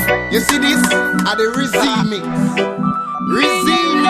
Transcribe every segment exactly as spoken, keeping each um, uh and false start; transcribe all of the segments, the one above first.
You see this? Are the remix. Remix.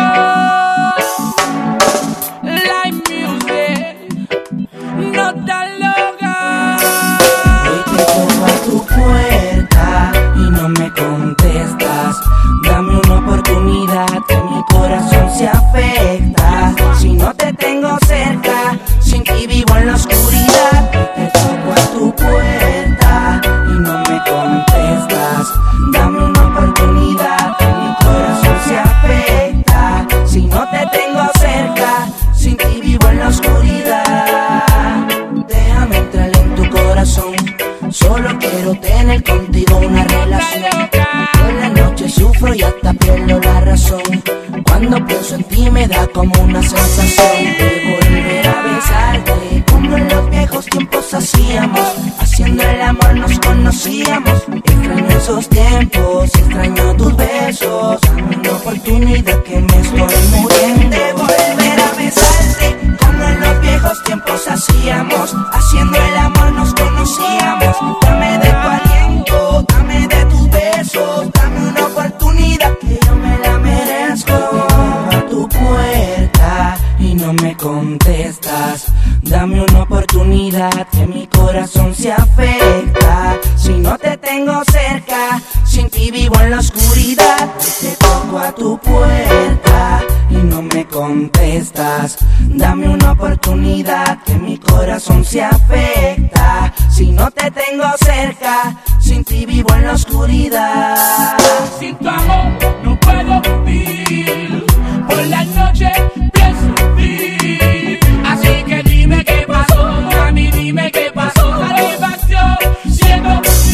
Like music, no tan loca. Hoy te toco a tu puerta y no me contestas. Dame una oportunidad que mi corazón se afecta. Si no te tengo cerca, sin ti vivo en la oscuridad. Te toco a tu puerta y no me contestas. Dame una oportunidad que mi corazón se afecta. Si no te tengo cerca, sin ti vivo en la oscuridad. Déjame entrar en tu corazón, solo quiero tener contigo una relación. Por la noche sufro y hasta pierdo la razón. Cuando pienso en ti me da como una sensación de volver a besarte, como en los viejos tiempos hacíamos. Haciendo el amor nos conocíamos. Extraño esos tiempos, extraño tus besos. Dame una oportunidad que me estoy muriendo. De volver a besarte, como en los viejos tiempos hacíamos. Haciendo el amor nos conocíamos. Dame de tu aliento, dame de tus besos. Dame una oportunidad que yo me la merezco. A tu puerta y no me contestas. Dame una oportunidad que mi corazón se afecta. Si no te tengo cerca, sin ti vivo en la oscuridad. Te toco a tu puerta y no me contestas. Dame una oportunidad que mi corazón se afecta. Si no te tengo cerca, sin ti vivo en la oscuridad. Sin tu amor no puedo vivir. Por la noche pienso en ti. Así que dime qué pasó, mami, dime qué pasó. Satisfacción siendo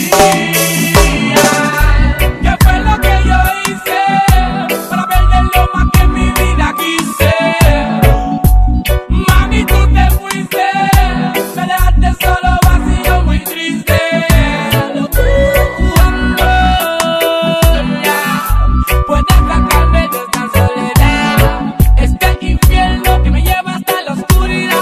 mía. ¿Qué fue lo que yo hice para perder lo más que en mi vida quise? Mami, tú te fuiste, me dejaste solo, vacío, muy triste. Tu amor ya puedes sacarme de esta soledad, este infierno que me lleva hasta la oscuridad.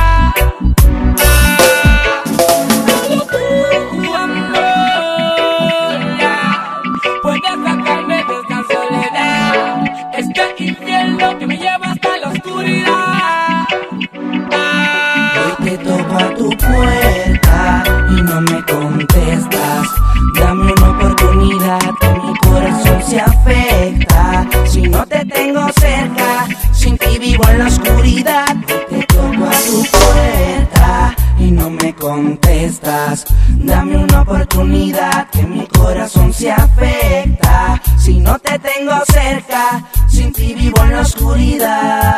Tu amor ya puedes sacarme de esta soledad, este infierno que me lleva hasta la oscuridad. Hoy te toco a tu puerta y no me contestas. Dame una oportunidad que mi corazón se afecta. Si no te tengo cerca, sin ti vivo en la oscuridad. Te toco a tu puerta y no me contestas. Dame una oportunidad que mi corazón se afecta. Si no te tengo cerca, sin ti vivo en la oscuridad.